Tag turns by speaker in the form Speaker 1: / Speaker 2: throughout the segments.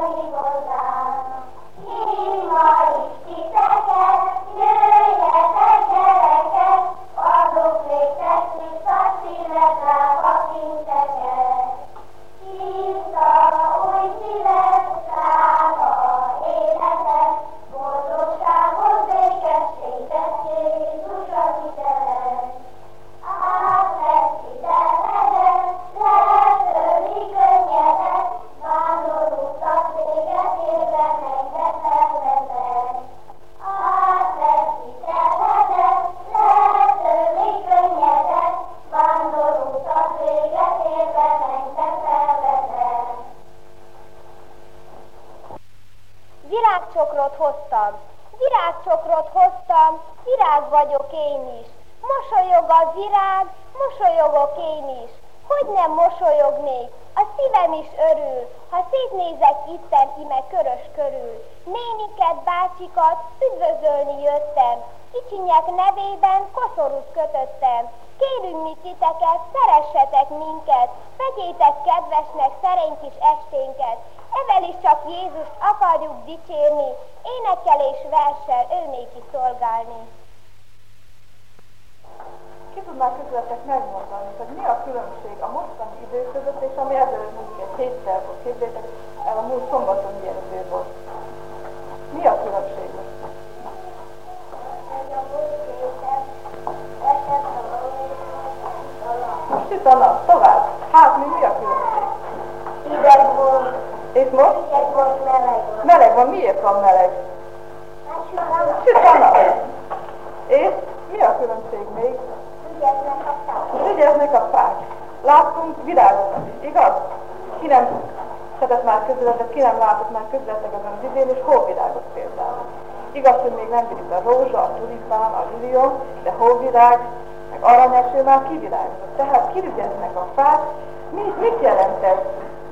Speaker 1: Virágcsokrot hoztam, virág vagyok én is. Mosolyog a virág, mosolyogok én is. Hogy nem mosolyognék, a szívem is örül, ha szétnézek itten ime körös körül. Néniket, bácsikat üdvözölni jöttem, kicsinyek nevében koszorút kötöttem. Kérünk mi titeket, szeressetek minket, vegyétek kedvesnek szerény kis esténket. Evel is csak Jézust akarjuk dicsérni, énekkel és verssel ő néki szolgálni.
Speaker 2: Ki tudná közületek megmondani, hogy mi a különbség a mostani idő között, és ami ezelőtt mondjuk egy héttel volt, képzeljétek el, a múlt szombaton milyen idő volt. Mi a különbség most? Most süt a nap, tovább. Hát mi a különbség?
Speaker 1: Hideg volt.
Speaker 2: És most?
Speaker 1: Hideg volt, meleg volt.
Speaker 2: Meleg van, miért van meleg? Süt a nap. És mi a különbség még? Ügyeznek a fák. Láttunk virágokat is, igaz? Ki nem szedett már közületet, ki nem látott már közületek ezen az idén, és hóvirágot például. Igaz, hogy még nem virik a rózsa, a tulipán, a lilium, de hóvirág, meg aranyeső már kivirágozott. Tehát kirügyeznek a fák. Mit jelent ez?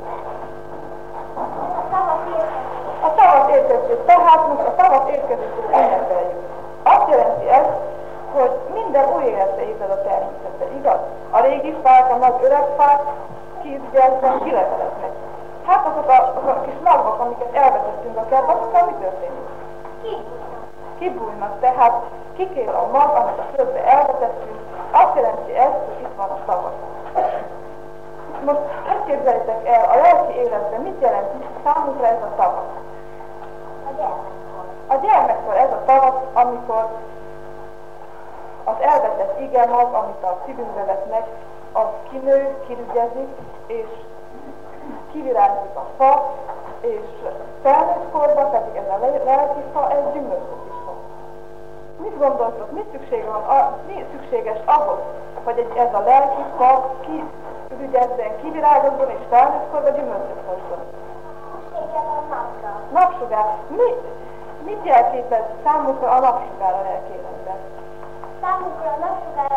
Speaker 2: A tavasz érkezését. Tehát most a tavasz érkezését ünnepeljük. Azt jelenti ez, hogy minden új életre ébred a természetbe, igaz? A régi fák, a nagy öreg fák kiügyeznek, kileveleznek. Hát azok a kis magvak, amiket elvetettünk a kertbe, azokkal mi történik? Kibújnak, tehát kikél a mag, amit a földbe elvetettünk, azt jelenti ez, hogy itt van a tavasz. Most ezt képzeljétek el, a lelki életben mit jelent számunkra ez a tavasz? A gyermekkor ez a tavasz, amikor az elvetett igemag, amit a szívünkbe vetnek, az kinő, kirügyezik, és kivirágzik a fa, és felnőtt korban pedig ez a lelki fa, ez gyümölcsöt is hoz. Mit gondoltok, mi szükséges ahhoz, hogy ez a lelki fa kirügyezzen, kivirágozzon, és felnőtt korban gyümölcsöt hozzon? Napsugár. Mit jelképez számunkra a napsugár a lelki életben?
Speaker 1: Számunkra a napsugára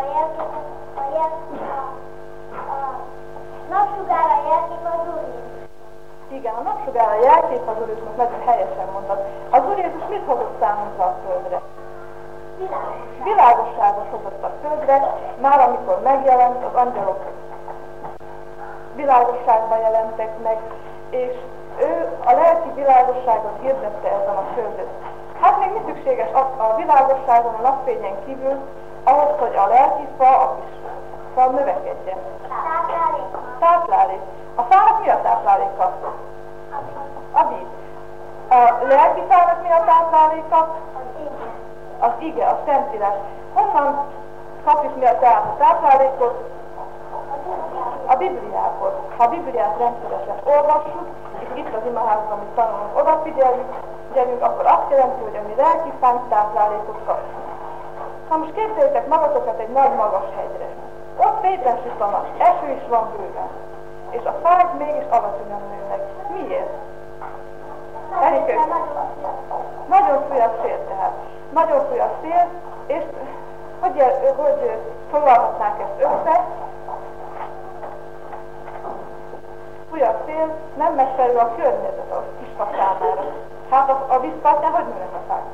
Speaker 1: jelkép az Úr Jézus.
Speaker 2: Igen, a napsugára jelkép az Úr Jézus, most nagyon helyesen mondtad. Az Úr Jézus mit hozott számunkra a földre? Világosságot hozott a földre, már amikor megjelent, az angyalok világosságban jelentek meg, és ő a lelki világosságot hirdette ezen a földön. Hát még mi szükséges a világosságon, a napfényen kívül, ahhoz, hogy a lelki fa, a kis fa növekedjen? Táplálék. A fának mi a tápláléka? A víz. A lelki fának mi a tápláléka? Az ige, a Szentírás. Honnan kapjuk mi a táplálékot? A Bibliából. Ha a Bibliát rendszeresen olvassuk, és itt az imaházban, amit tanulunk, odafigyelünk, akkor azt jelenti, hogy a mi lelki fánk táplálékot kap. Ha most képzeljétek magatokat egy nagy magas hegyre. Ott fédren süt a nap, eső is van bőven. És a fák mégis alacsonyan nőnek. Miért? Nagyon fúj a szél tehát. Nagyon fúj a szél, és hogy foglalhatnánk ezt össze? Fúj a szél, nem megfelelő a környezet a kisfa számára. Hát a vízpartján hogy nőnek a fák?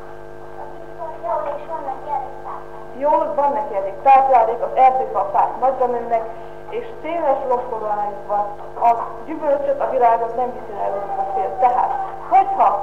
Speaker 2: Jól van neki elég táplálék, az erdőben a fák nagyra nőnek, és széles lomforrájuk van. A gyümölcsöt, a virágot nem viszi el a szél. Tehát hogyha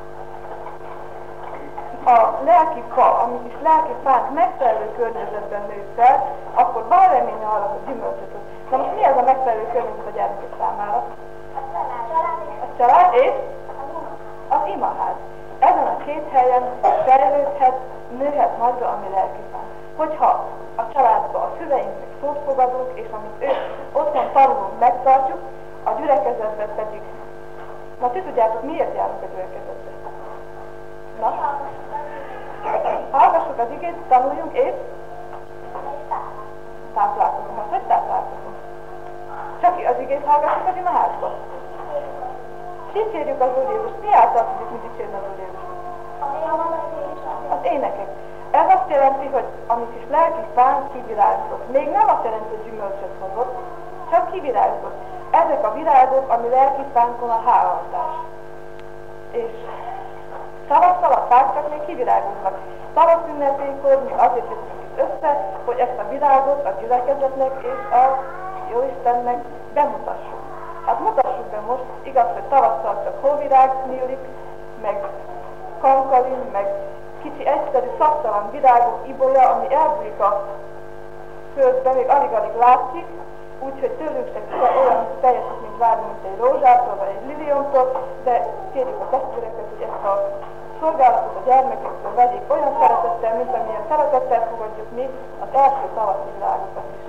Speaker 2: a lelki fa, amit is lelki fánk megfelelő környezetben nő fel, akkor van remény arra, hogy gyümölcsöt hoz. Na most mi ez a megfelelő környezet a gyermekek számára? A család és az imaház. Ezen a két helyen fejlődhet, nőhet nagyra a mi lelki fánk. Hogyha a családba a szüleinknek szót fogadunk, és amit ők otthon tanulunk, megtartjuk, a gyülekezetben pedig. Na, ti tudjátok, miért járunk a gyülekezetbe? Na? Hallgassuk az igét, tanuljunk, és táplálkozunk. Most hogy táplálkozunk? Csak az igét hallgassuk az imaházba. Dicsérjük az Úr Jézust. Mi által tudjuk mi dicsérni az Úr Jézust? Az énekek. Ez azt jelenti, hogy amit is lelki fánk kivirágzott. Még nem azt jelenti, hogy gyümölcsöt hozott, csak kivirágzott. Ezek a virágok, ami lelki fánkon a hálaadás. És tavasszal a fák csak még kivirágoznak. Tavasz ünnepénkor mi azért jöttünk itt össze, hogy ezt a virágot a gyülekezetnek és a Jóistennek bemutassuk. Hát mutassuk be most, igaz, hogy tavasszal csak hóvirág nyílik, meg kankalin, meg kicsi egyszerű szaktalan virágok, ibolya, ami elbújik a földbe, még alig-alig látszik, úgyhogy tőlünk se olyan teljesítményt várni, mint egy rózsától, vagy egy liliontól, de kérjük a testvéreket, hogy ezt a szolgálatot a gyermekektől vegyék olyan szeretettel, mint amilyen szeretettel fogadjuk mi az első tavaszi virágokat is.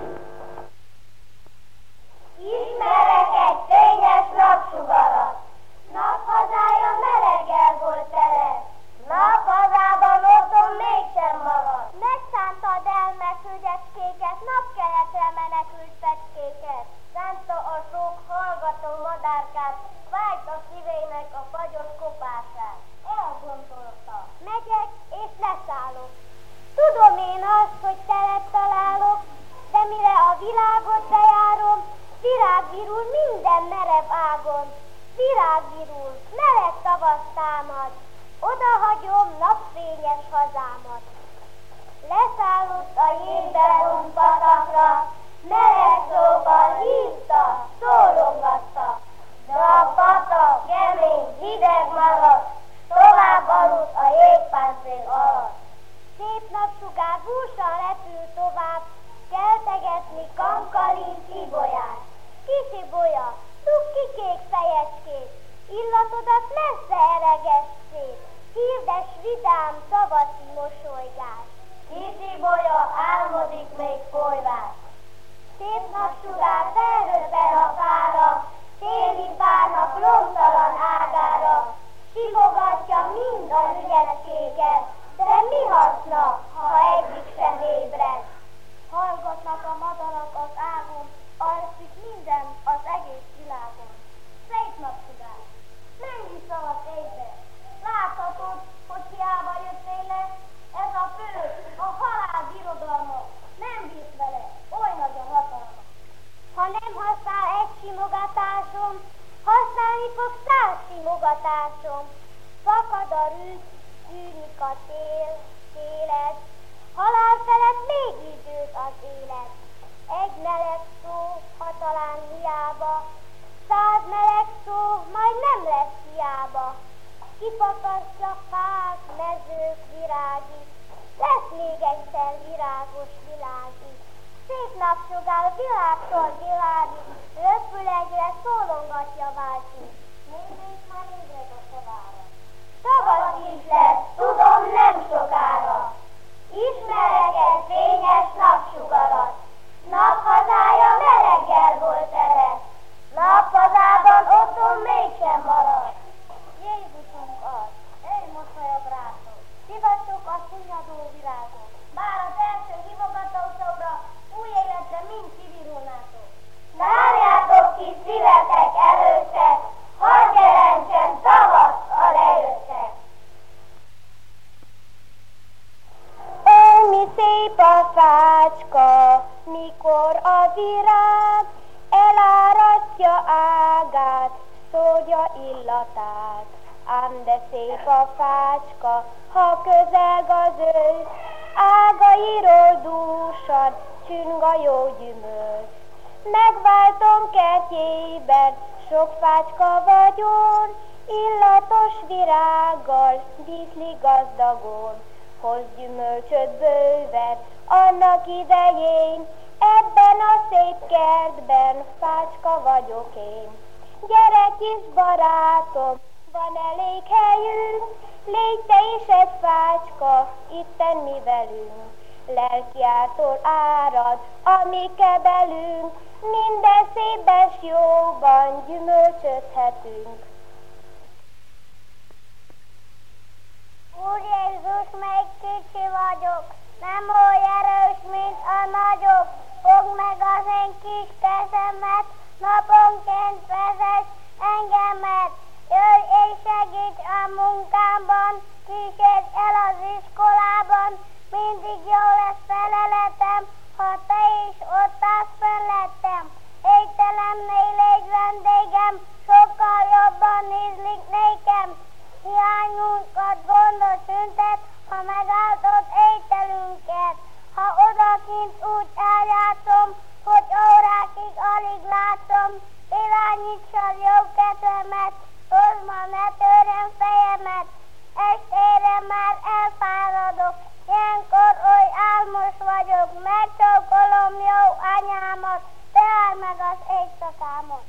Speaker 1: Ismerek egy fényes napsugarat, naphazája meleggel volt tele, naphazában otthon mégsem maradt. Megszántad elmesőgyecskéket, napkeletre menekült fecskéket, szánta a sok hallgató madárkát, vágyt a szívének a fagyos kopását. Elgondolta, megyek és leszállok. Tudom én azt, hogy teret találok, de mire a világot bejárom, virágvirul minden merev ágon. Virágvirul, meleg tavasz támad, odahagyom napfényes hazámat. Leszállott a jégbe rúg patakra, meleg szóval hívta, szólogatta. De a patak kemény, hideg maradt, tovább aludt a jégpáncél alatt. Szép napsugár búsan repül tovább, keltegetni kankalin ibolyát. Kis ibolya, cukki kék fejecskét, illatodat messze eregess szét, hirdes vidám tavaszi mosolygás. Kis ibolya álmodik még folyvás. Szép napsugár felröppen a fára, téli fának lomtalan ágára, simogatja mind a ügyecskéket, de mi haszna, ha egyik sem ébred? Hallgatnak a madarak az ágon, alszik minden az egész világon. Szép napsugár, menj vissza a fénybe, láthatod, hogy hiába jöttél le, ez a föld, a halál birodalma, nem bírt vele, oly nagy a hatalma. Ha nem használ egy simogatásom, használni fog 100 simogatásom. Fakad a rűt, tűnik a télet, halál felett még időt az élet. Egy meleg szó, ha talán hiába, 100 meleg szó, majd nem lesz hiába. Kifakasztja fák, mezők, virágik, lesz még egyszer virágos világig. Szép napsugár világtól világig, röpül egyre, szólongatja váltjuk. Nézzék, már ébred a szavára. Tavasz is lesz, tudom, nem sokára. Ismerek egy fényes napsugarat, naphazája meleggel volt tele, naphazában otthon mégsem maradt. Jézusunk az, őj mosolyog rátok, szivacsok a színadó virágon. Bár az első hívogató szobra, új életre mind kivirulnátok. Várjátok ki szívetek előttek, hadd jelentsen tavasz a lejöttek. Ó, mi szép a fácska, mikor a virág elárasztja ágát, szórja illatát. Ám de szép a fácska, ha közelg az ősz, ágairól dúsan csüng a jó gyümölcs. Megváltom kertjében, sok fácska vagyon, illatos virág. gazdagon, hoz gyümölcsöt bőven annak idején, ebben a szép kertben fácska vagyok én. Gyere kis barátom, van elég helyünk, légy te is egy fácska, itten mi velünk. Lelkiártól árad a mi kebelünk, minden szépben s jóban gyümölcsözhetünk.
Speaker 3: Úr Jézus, még kicsi vagyok, nem oly erős, mint a nagyok. Fogd meg az én kis kezemet, naponként vezess engemet. Jöjj és segíts a munkámban, kísérj el az iskolában. Mindig jó lesz feleletem, ha te is ott állsz mellettem. Étteremnél légy vendégem, sokkal jobban ízlik nékem. Hiányunkat gondot szüntet, ha megáldod ételünket. Ha odakint úgy eljátszom, hogy órákig alig látom, irányítsad jó kedvemet, hozd ma ne törjem fejemet. Estére már elfáradok, ilyenkor oly álmos vagyok, megcsókolom jó anyámat, te állj meg az éjszakámot.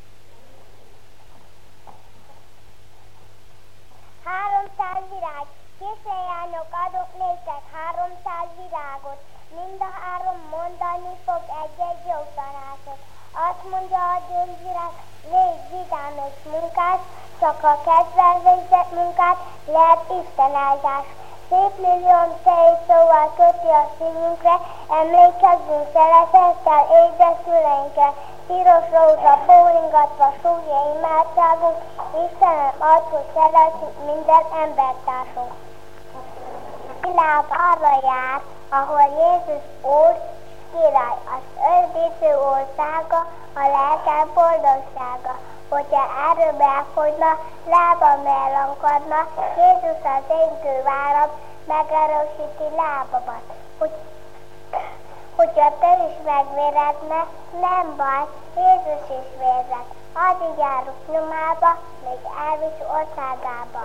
Speaker 3: 300 virág, kisleányok, adok néked 300 virágot, mind a három mondani fog egy-egy jó tanácsot. Azt mondja a gyöngyvirág, légy vidám és munkás, csak a kedvel végzett munkát lehet Isten áldás. Szép millió szép szóval köti a szívünkre, emlékezzünk szeretettel édes szüleinkre. Piros rózsa bólingatva súgja imádságunk, Istenem add, hogy szeretjük minden embertársunk. Világ arra jár, ahol Jézus Úr király, az ördítő országa, a lelkem boldogsága. Hogyha erről elfogyna, lábam elankadna, Jézus az én kőváram, megerősíti lábamat. Hogyha te is megvéredne, nem baj, Jézus is vérzett. Addig járok nyomába, még elvisz országába.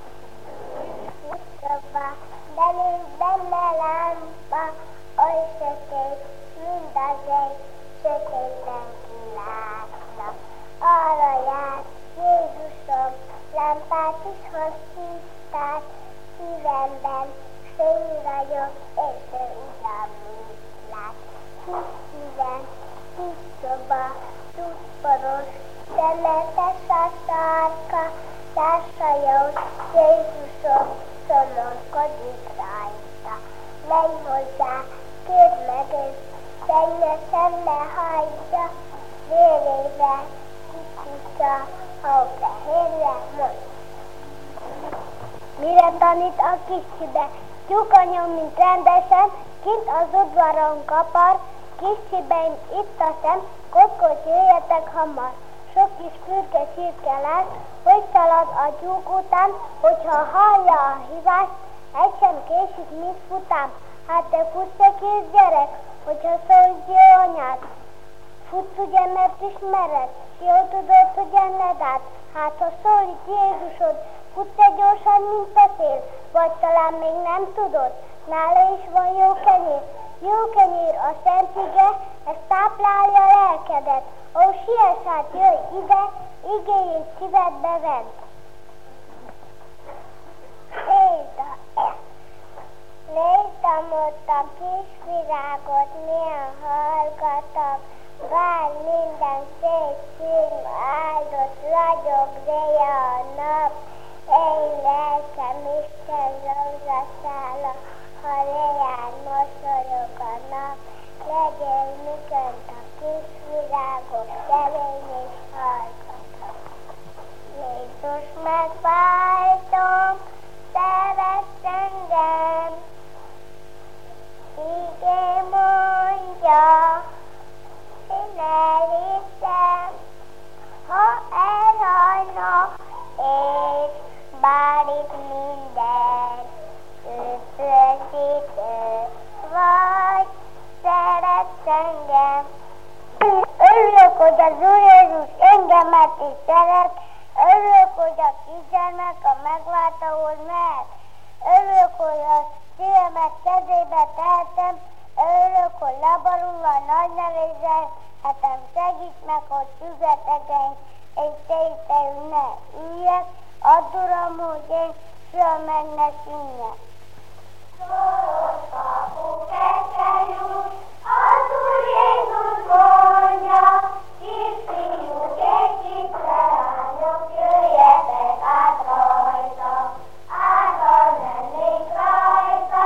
Speaker 3: De nincs benne lámpa, oly sötét, mind az egy sötétben kilátna. Arra jár Jézusom, lámpát is haszítás, szívemben fény vagyok, és ő ugyanúgy lát. Kis szívem, kis szoba, tudporos, szemetes a sarka, társajós, Jézusom szomorkodik rajta. Menj hozzá, kérd meg őt, szennyesen ne hagyja, vérével kicsica, ha fehérre mond. Mire tanít a kicsibe? Tyúka nyom, mint rendesen, kint az udvaron kapar, kicsibeim itt a szem, kockócs, jöjjetek hamar. Sok kis fürke csirkelás, hogy szalad a tyúk után, hogyha hallja a hívást, egy sem késik, mint futám. Hát te futsz egy kis gyerek, hogyha szólsz jó anyád. Futsz ugye, mert ismered, s jól tudod, hogy enned át. Hát ha szólít Jézusod, futsz egy gyorsan, mint a szél, vagy talán még nem tudod, nála is van jó kenyér. Jó kenyér a szent ige, ez táplálja a lelkedet. Ó, siess hát, jöjj ide, igéjét szívedbe vedd. Nézd ott a kis virágot, milyen hallgatag, vár minden szép szín, áldott ragyog reja a nap. Én lelkem Isten rózsaszála, ha reján mosolyog a nap. Legyél mikönt a kis virágok, remény és hallgatag. Jézus megváltom, szeretsz engem, igé mondja, én elhiszem, ha elhagyna, és bár itt minden üdvözítő vagy, szeretsz engem. Örülök, hogy az Úr Jézus engemet is szeret, örülök, hogy a kisgyermek a megváltóhoz mehet. Örülök, hogy a szívemet kezébe tehetem, örülök, hogy laborulva nagy nevézzelhetem, segíts meg, hogy függetegeink és tételjük ne üljek, add Uram, hogy én soha meg ne szűnjek. Szoros kapu keserű, az Úr Jézus mondja, kisfiúk és kislányok, jöjjetek át rajta, által mennék rajta,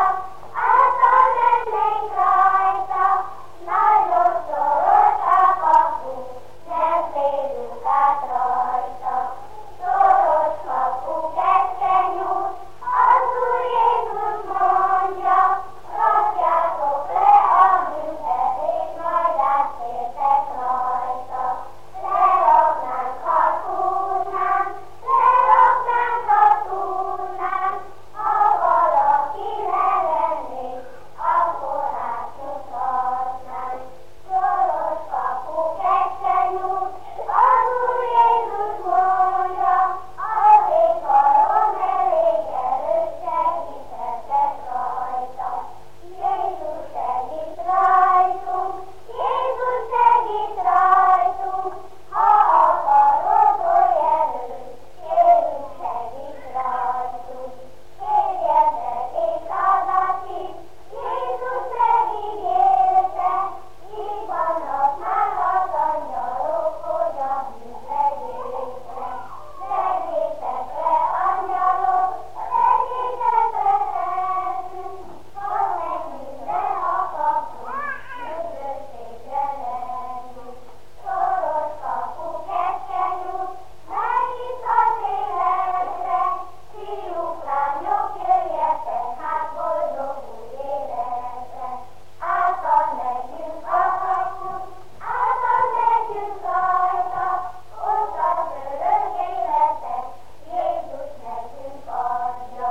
Speaker 3: nagyon szoros a kapu, nem félünk át rajta. Szoros kapu keskeny út, az Úr Jézus mondja, rakjátok le a büntetést, majd átfértek rajta. Leraknánk, ha tudnánk, ha valaki levennék, akkor átmutatnánk. Szoros kapu keskeny út, az Úr Jézus mondja, azért karom elég erős, segíthetek rajta. Jézus segít rajtunk, Jézus segít rajtunk, ha akarod, oly erős, kérünk segít rajtunk. Kérjetek és adatik, Jézus segítségéte, így vannak már az angyalok, hogy a bűntegésre. Legétek le, angyalok, legétek le lelkünk, ha meg minden a kapunk, üdvösségre lelkünk. Szoros kapu keskeny út, megnyit az életre, fiúk, lányok, jöjjetek hát boldog új életre. Által megyünk a kapun, által megyünk rajta, ott az örök életet, Jézus nekünk adja.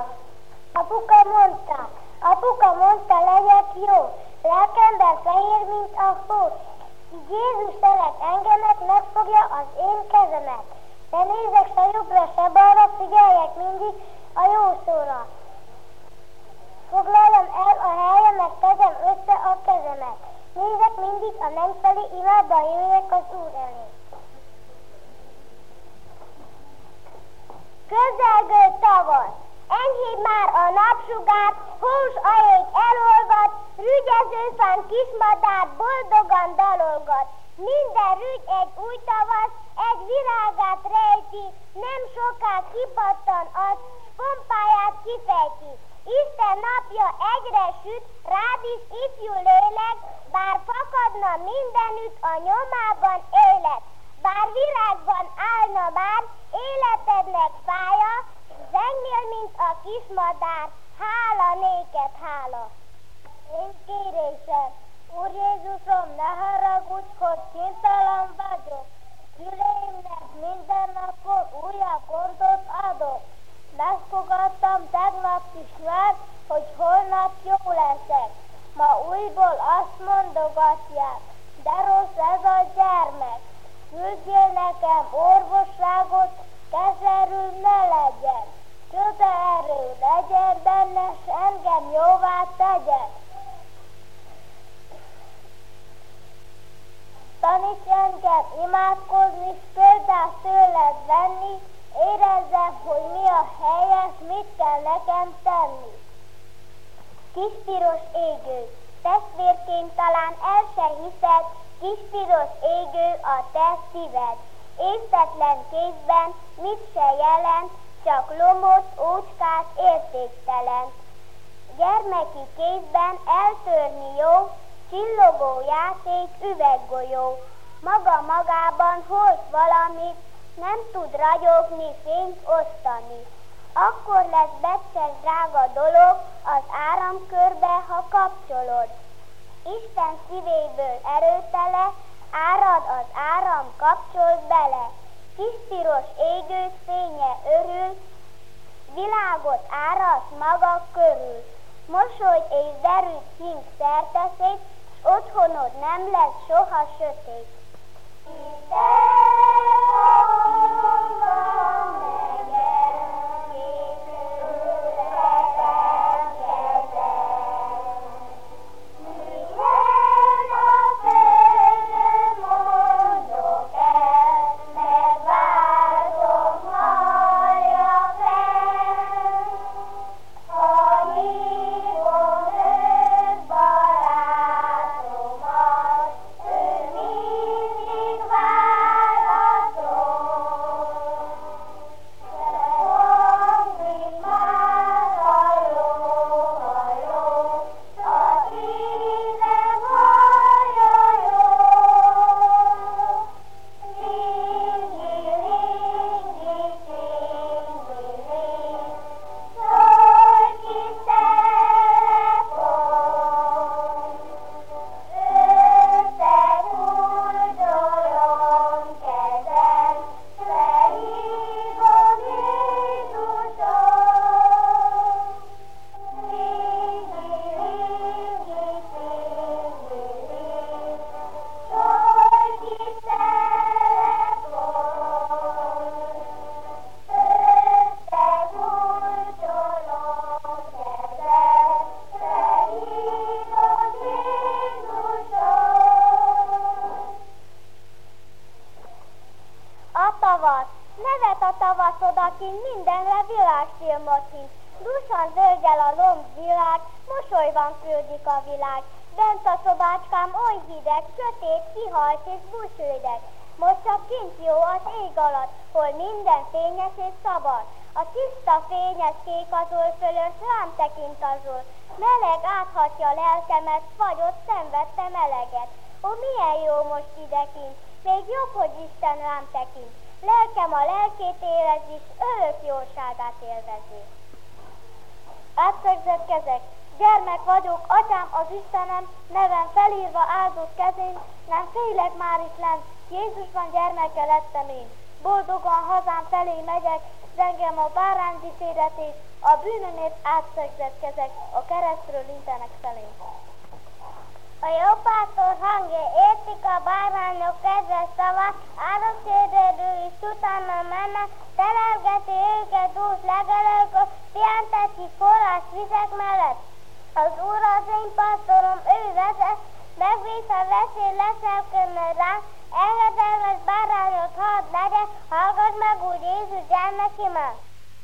Speaker 3: Apuka mondta, legyek jó, lelkemben fehér, mint a hó. Így Jézus szeret engemet, megfogja az én kezemet. Ne nézek se jobbra, se balra, figyeljek mindig a jó szóra. Foglaljam el a helyemet, tegyem össze a kezemet. Nézek mindig a menny felé, imádva jöjjek az Úr elé. Közelgő tavasz, enyhébb már a napsugár, hús a jég elolvad, rügyező fán kismadár boldogan dalolgat. Minden rügy egy új tavasz, egy virágát rejti, nem soká kipattan az, s pompáját kifejti. Isten napja egyre süt, rád is ifjú lélek, bár fakadna mindenütt a nyomában élet. Bár virágban állna bár, életednek fája, zengnél, mint a kismadár, hála néked, hála. Én kérésem, Úr Jézusom, ne haragudj, hogy kénytelen vagyok. Szüleimnek minden napon újabb hordót adok. Megfogadtam tegnap is már, hogy holnap jó leszek. Ma újból azt mondogatják, de rossz ez a gyermek. Küldjél nekem orvosságot, keserű ne legyen. Csoda erő legyen benne, s engem jóvá tegyen. Taníts engem imádkozni, s példát tőled venni, érezzem, hogy mi a helyes, mit kell nekem tenni. Kis piros égő, testvérként talán el se hiszed, kis piros égő a te szíved. Észtetlen kézben mit se jelent, csak lomos, ócskás, értéktelen. Gyermeki kézben eltörni jó, csillogó játék, üveggolyó. Maga magában hoz valamit, nem tud ragyogni, fényt osztani. Akkor lesz becses drága dolog az áramkörbe, ha kapcsolod. Isten szívéből erőtele, árad az áram, kapcsold bele. Kis piros égő fénye örül, világot áraszt maga körül. Mosolyt és derűt hink szerteszét, s otthonod nem lesz soha sötét. Isten, odakint, mindenre világfilmot hív. Dúsan dörgel a lombvilág, mosolyban küldik a világ. Bent a szobácskám oly hideg, sötét, kihalt és busődeg. Most csak kint jó az ég alatt, hol minden fényes és szabad. A tiszta fényes kék azul fölött rám tekint azul. Meleg áthatja lelkemet, vagy ott szenvedtem eleget. Ó, milyen jó most idekint, még jobb, hogy Isten rám tekint. Lelkem a lelkét érezi, s örök jóságát élvezi. Átszegzett kezek, gyermek vagyok, atyám az Istenem, nevem felírva áldott kezén, nem félek már itt lent, Jézusban gyermeke lettem én. Boldogan hazám felé megyek, zengem a bárány dicséretés, a bűnömért átszegzett kezek, a keresztről intenek felén.
Speaker 1: A jó pásztor hangja, értik a bárányok kedves szavát, áldott is utána mennek, terelgeti őket dús legelőkor, pihentetik forrás vizek mellett. Az Úr az én pásztorom, ő vezet, megbíz a veszély leszelkedne rám, engedelmes bárányot hadd legyek, hallgass meg úgy Jézus gyermekimet.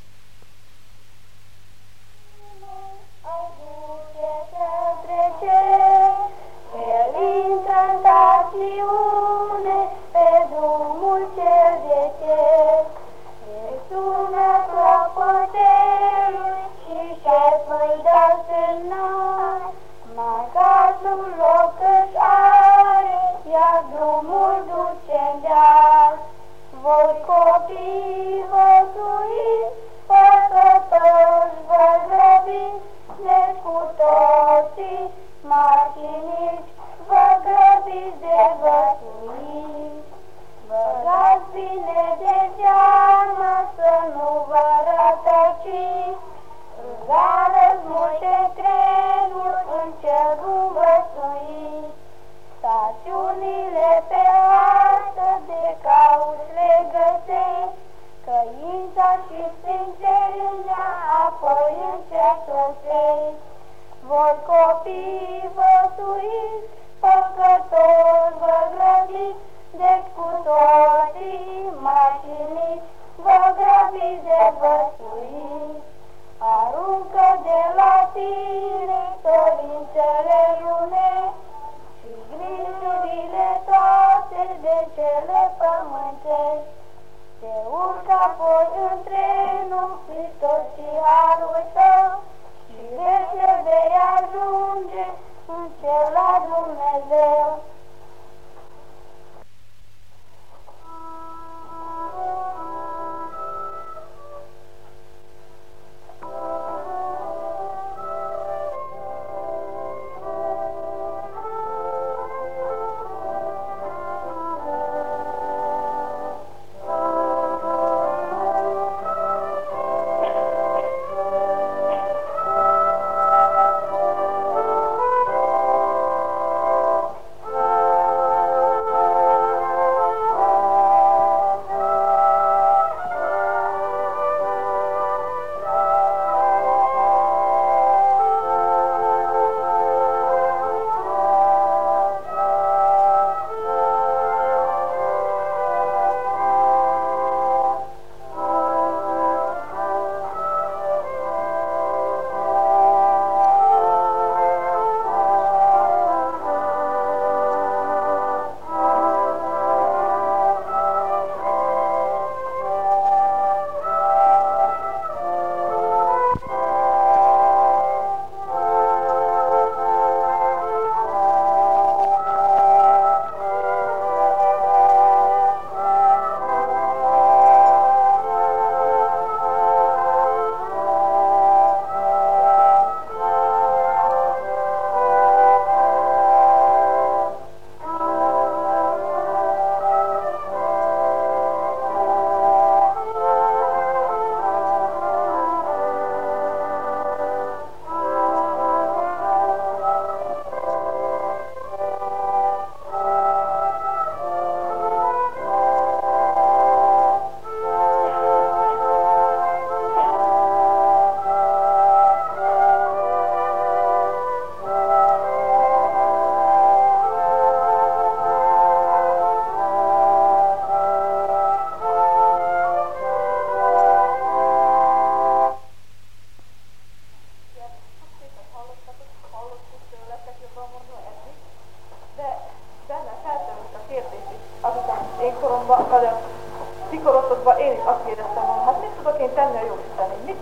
Speaker 3: El incantațiune pe drumul cel de cer, e sunetul pătelui și șeful dă semnal, mai cazul loc își are, iar drumul duce-n deal. Voi copii văzuiți, păcătoși vă grăbiți, deci cu toții mașinici, vă grăbiți de văsuiți. Băgați bine de seamă să nu vă rătăciți, rugați multe trenuri în cer bun văsuiți. Stațiunile pe hartă de cauți le găsești, căința și sfințenia apoi în cer sosești. Voi copii văsuiți, păcători vă grăbiți, deci cu toții mașiniți, vă grăbiți de văsuiți. Aruncă de la tine dorințele lunești și grijurile toate de cele pământești. Te urcă apoi în trenul Hristos și harul tău și vezi că vei ajunge în cer la Dumnezeu.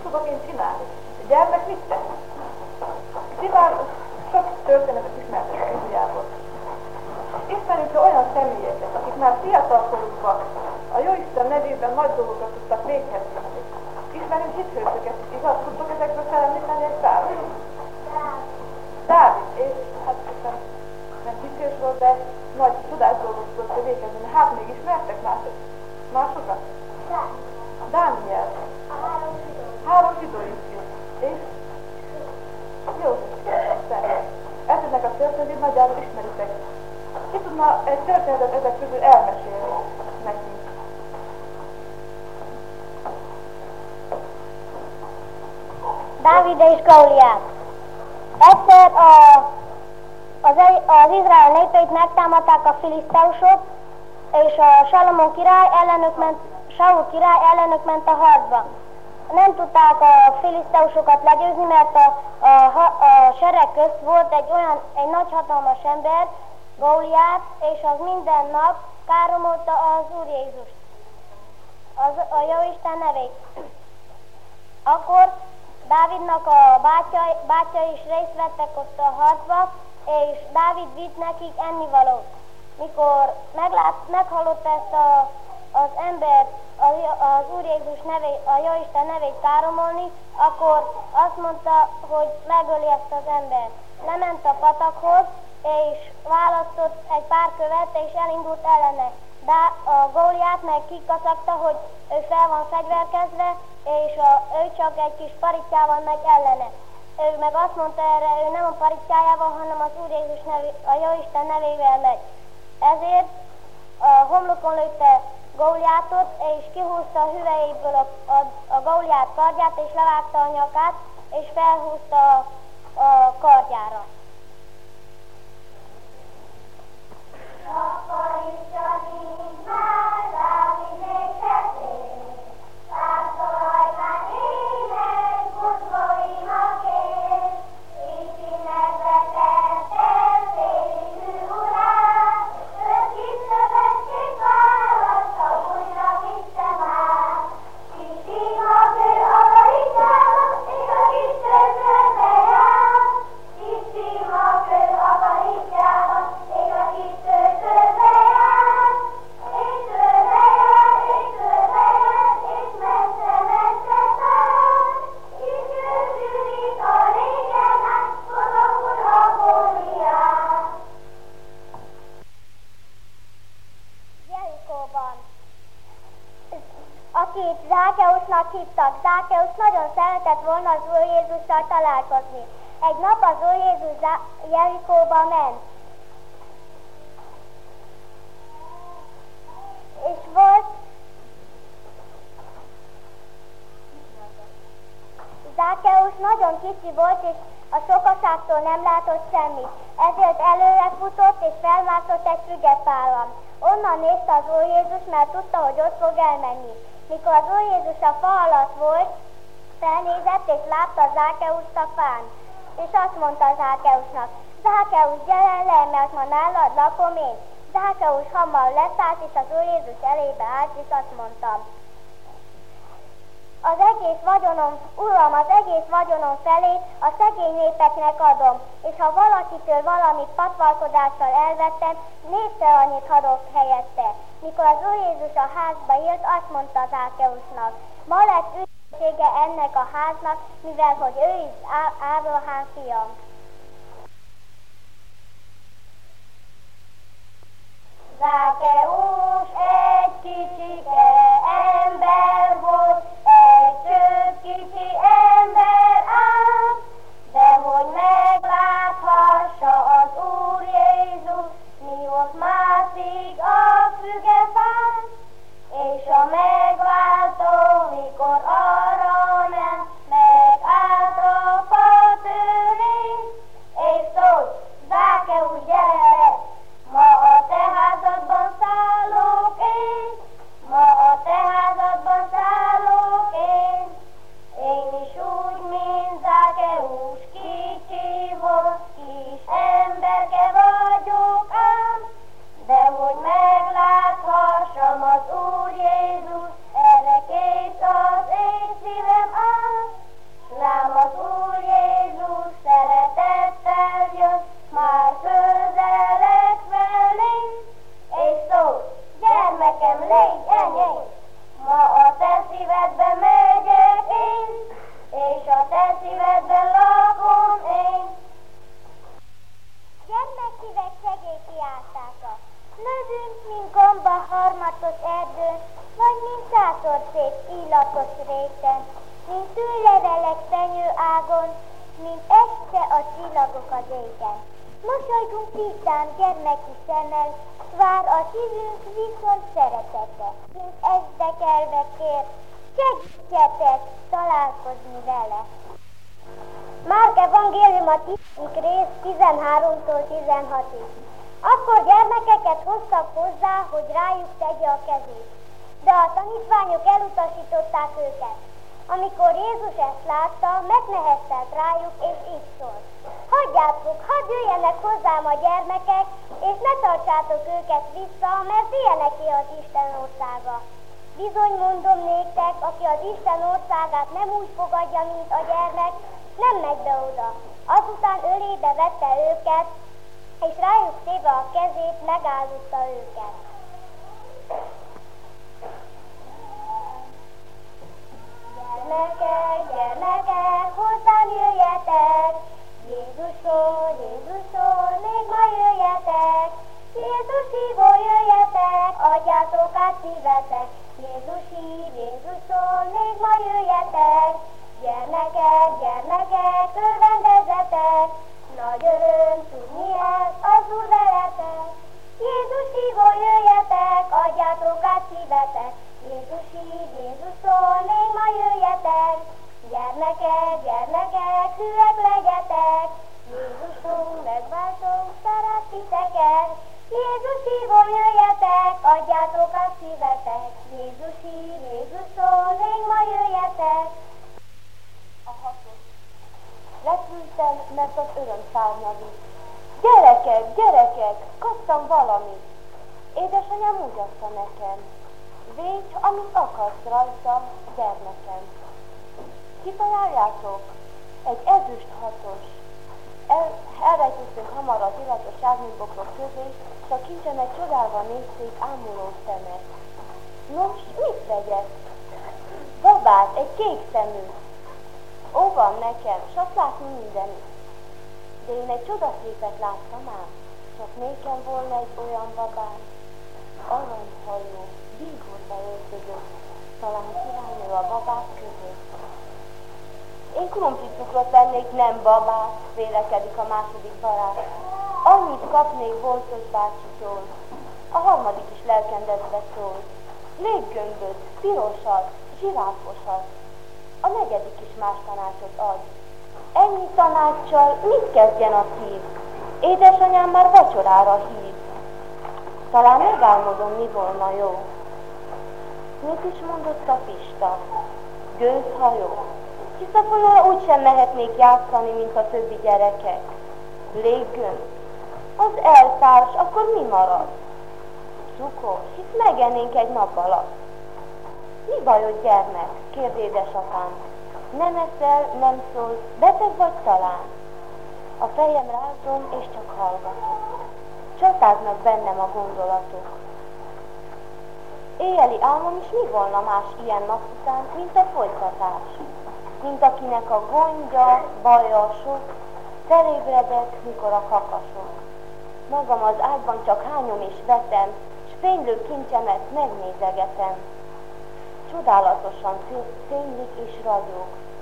Speaker 2: tudok én csinálni? A gyermek mit tesz? Szilárd sok történetet ismertek a Bibliából. Ismerünk olyan személyeket, akik már fiatalkorukban a Jóisten nevében nagy dolgokat tudtak véghez vinni. Ismerünk hithősöket, igaz? Tudtok ezekből felemlíteni egy párat? Dávid, és hát nem hithős volt, de nagy tudás dolgokat tudott véghez vinni. Hát még ismertek másokat? Dániel. Három zsidó ifjú. És József személy. Ezeknek a történetét nagyjából ismeritek. Ki tudna egy történetet ezek közül elmesélni nekünk?
Speaker 1: Dávid és Góliát. Egyszer az Izrael népeit megtámadták a filiszteusok, és a Saul király ellenük ment a harcba. Nem tudták a filiszteusokat legyőzni, mert a sereg közt volt egy nagy hatalmas ember, Góliát, és az minden nap káromolta az Úr Jézust, a Jóisten nevét. Akkor Dávidnak a bátyja is részt vettek ott a harcba, és Dávid vitt nekik ennivalót. Mikor meghallotta ezt az ember az Úr Jézus nevét, a Jóisten nevét káromolni, akkor azt mondta, hogy megöli ezt az embert. Lement a patakhoz, és választott egy pár követ, és elindult ellene. De a Góliát meg kikacagta, hogy ő fel van fegyverkezve, és ő csak egy kis paritjával megy ellene. Ő meg azt mondta erre, ő nem a paritjájával, hanem az Úr Jézus a Jóisten nevével megy. Ezért a homlokon lőtte Góliátot, és kihúzta a hüvelyéből a Góliát kardját, és levágta a nyakát, és felhúzta a kardjára. Akit Zákeusnak hívtak. Zákeus nagyon szeretett volna az Úr Jézussal találkozni. Egy nap az Úr Jézus Jerikóba ment. És volt Zákeus nagyon kicsi volt, és a sokaságtól nem látott semmit. Ezért előre futott, és felmászott egy fügepálon. Onnan nézte az Úr Jézus, mert tudta, hogy ott fog elmenni. Mikor az Úr Jézus a fa alatt volt, felnézett, és látta Zákeust a fán. És azt mondta Zákeusnak: Zákeus, gyere le, mert ma nálad lakom én. Zákeus hamar leszállt, és az Úr Jézus elébe állt, és azt mondta: az egész vagyonom, Uram, az egész vagyonom felét a szegény népeknek adom, és ha valakitől valamit patvalkodással elvettem, négyszer annyit adok helyette. Mikor az Úr Jézus a házba jött, azt mondta Zákeusnak: ma lett üdvössége ennek a háznak, mivel hogy ő is Ábrahám fia. Zákeus egy kicsike ember volt, egy csöpp kicsi ember ám, de hogy megláthassa az Úr Jézus, mi ott mászik a fügefán, és a megváltó, mikor arra ment, megállt a fatőnél, és szólt: Zákeus, gyere le! Ma a te házadban szállok én, ma a
Speaker 3: réten, mint tűlevelek fenyő ágon, mint este a csillagok az égen. Mosolygunk tisztán gyermeki szemmel, vár a szívünk viszont szeretete, mint ezdekelve kér, segítsetek találkozni vele. Márk evangélium a 10. rész 13-tól 16-ig. Akkor gyermekeket hoztak hozzá, hogy rájuk tegye a kezét. De a tanítványok elutasították őket. Amikor Jézus ezt látta, megneheztelt rájuk, és így szólt: Hagyjátok, hadd jöjjenek hozzám a gyermekek, és ne tartsátok őket vissza, mert ilyeneké az Isten országa. Bizony mondom néktek, aki az Isten országát nem úgy fogadja, mint a gyermek, nem megy be oda. Azután ölébe vette őket, és rájuk téve a kezét, megáldozta őket. Gyermekek, gyermekek, hozzám jöjjetek! Jézusról, Jézusról, még ma jöjjetek! Jézus hívó, jöjjetek, adjátok át szívetek! Jézus hív, Jézusról, még ma jöjjetek! Gyermekek, gyermekek, örvendezzetek! Nagy öröm tudni ezt, az Úr veletek! Jézus hívó, jöjjetek, adjátok át szívetek! Jézus hív, Jézusról, még ma jöjjetek! Gyermekek, gyermekek, hűek legyetek! Jézusunk, megváltunk, szeret titeket! Jézus hívó, jöjjetek, adjátok át szívetek! Jézus hív, Jézusról, még ma jöjjetek!
Speaker 4: A 6. Repültem, mert az öröm szárnya vitt. Gyerekek, gyerekek, kaptam valamit. Édesanyám úgy adta nekem. Védj, amit akarsz rajta, gyermekem. Kitaláljátok? Egy ezüst 6-os. Elrejtőztünk hamar az illatos sármintbokrok közé, s a kincsenek csodálva nézték ámuló szemet. Nos, mit vegyek? Babát, egy kék szemű. Ó, van nekem, s azt látni mindenit. De én egy csodaszépet láttam ám, csak nékem volna egy olyan babám. Aranyhajó, bíborba öltözött, talán királynő a babák között. Én krumplicukrot vennék, nem babát, vélekedik a második barát. Annyit kapnék Boltos bácsitól. A harmadik is lelkendezve szól. Léggömböt, pirosat, zsiráfosat. A negyedik is más tanácsot ad. Ennyi tanácssal mit kezdjen a szív? Édesanyám már vacsorára hív. Talán megálmodom, mi volna jó. Mit is mondott a Pista? Gőzhajó. Hisz a folyóra úgysem mehetnék játszani, mint a többi gyerekek. Léggömb. Az eltárs, akkor mi marad? Cukor, hisz megennénk egy nap alatt. Mi bajod, gyermek? Kérd édesapám. Nem eszel, nem szólsz, beteg vagy talán? A fejem rázom, és csak hallgatok. Csatáznak bennem a gondolatok. Éjjeli álmom is mi volna más ilyen nap után, mint a folytatás. Mint akinek a gondja, baja sok, felébredek, mikor a kakasok. Magam az ágyban csak hányom és vetem, s fénylő kincsemet megnézegetem. Csodálatosan fénylik és ragyog.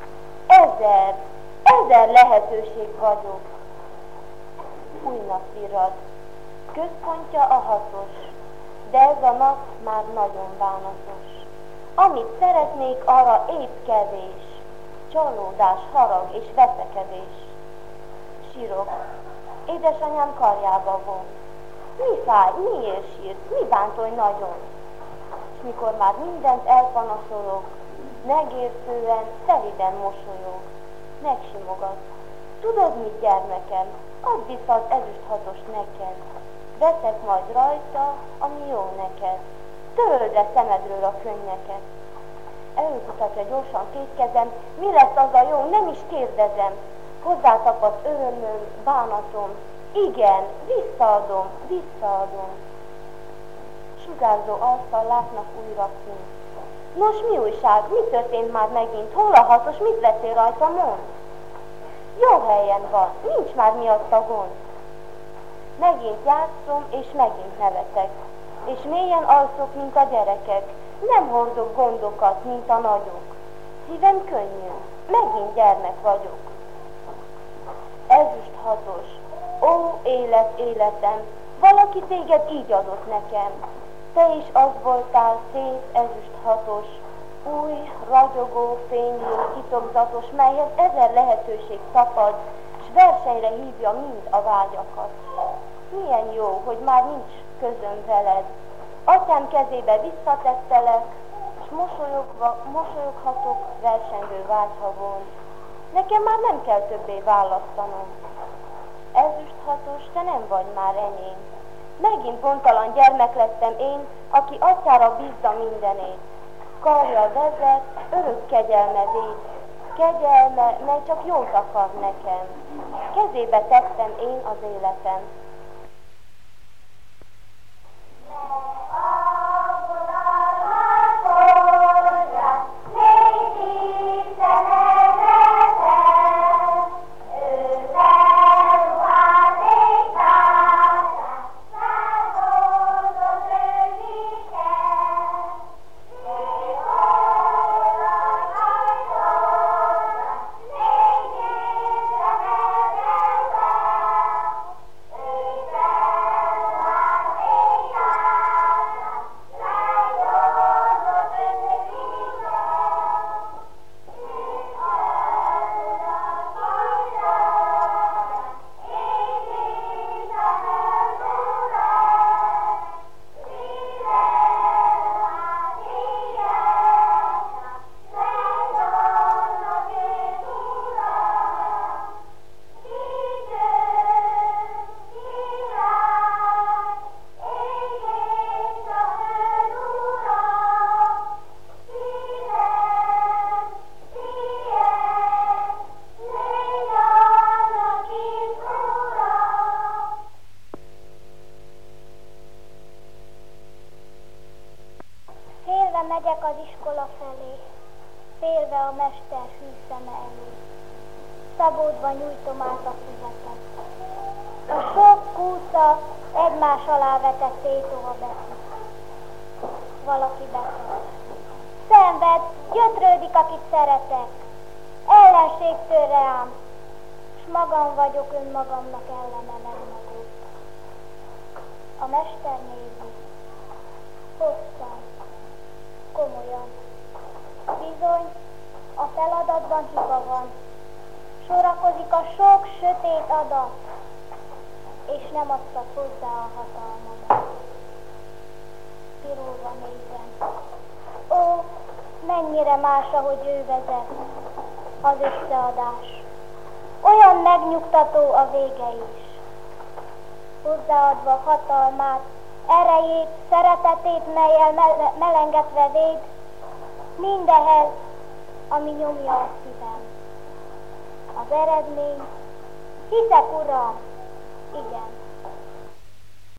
Speaker 4: Ezer lehetőség vagyok. Új nap virrad. Központja a 6-os, de ez a nap már nagyon bánatos. Amit szeretnék, arra épp kevés. Csalódás, harag és veszekedés. Sírok. Édesanyám karjába von. Mi fáj, miért sírsz, mi bántolj nagyon? És mikor már mindent elpanaszolok, megértően, szeliden mosolyog. Megsimogat. Tudod mit, gyermekem? Add vissza az ezüst 6-os nekem. Veszek majd rajta, ami jó neked. Töröld le szemedről a könnyeket. Előkutatja gyorsan két kezem, mi lesz az a jó, nem is kérdezem. Hozzátapadt örömöm, bánatom. Igen, visszaadom, visszaadom. Sugárzó arccal látnak újra kint. Nos, mi újság? Mi történt már megint? Hol a 6-os? Mit vettél rajta, mondd? Jó helyen van, nincs már miatta gond. Megint játszom, és megint nevetek. És mélyen alszok, mint a gyerekek. Nem hordok gondokat, mint a nagyok. Szívem könnyű, megint gyermek vagyok. Ezüst hatos, ó élet, életem, valaki téged így adott nekem. Te is az voltál, szép ezüst hatos, új, ragyogó, fénylő, titokzatos, melyhez 1000 lehetőség tapad, s versenyre hívja mind a vágyakat. Milyen jó, hogy már nincs közöm veled. Atyám kezébe visszatettelek, s mosolyoghatok versengő vágyhavon. Nekem már nem kell többé választanom. Ezüst hatos, te nem vagy már enyém. Megint bontalan gyermek lettem én, aki atyára bízza mindenét. Karja vezet, örök kegyelme véd, kegyelme, mely csak jót akar nekem. Kezébe tettem én az életem.
Speaker 3: Megyek az iskola felé, félve a mester hű szeme elé. Szabódva nyújtom át a füzetet. A sok kúca egymás alá vetett tétova beszél. Valaki beszél. Szenved, gyötrődik, akit szeretek. Ellenség tör rám, s magam vagyok önmagamnak ellene megmagott. A mester nézi, hosszan, komolyan. Bizony, a feladatban hiba van. Sorakozik a sok sötét adat, és nem adtad hozzá a hatalmamat. Pirulva nézem. Ó, mennyire más, ahogy ő vezet, az összeadás. Olyan megnyugtató a vége is. Hozzáadva hatalmát, erejét, szeretetét, mellyel melengetve véd, mindehez, ami nyomja a szívem. Az eredmény, hiszek, Uram, igen.